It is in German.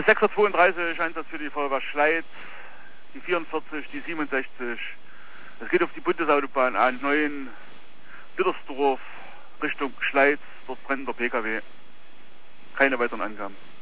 Bis 632 Einsatz für die Feuerwehr Schleiz, die 44, die 67. Es geht auf die Bundesautobahn A9, Bittersdorf, Richtung Schleiz, dort brennt der PKW. Keine weiteren Angaben.